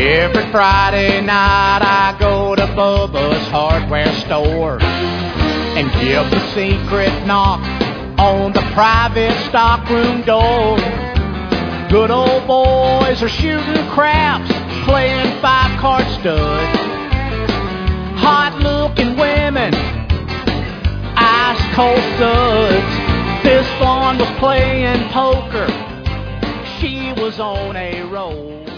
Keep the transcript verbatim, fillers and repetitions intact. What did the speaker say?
Every Friday night I go to Bubba's hardware store and give the secret knock on the private stockroom door. Good old boys are shooting craps, playing five-card stud. Hot-looking women, ice-cold suds. This one was playing poker. She was on a roll.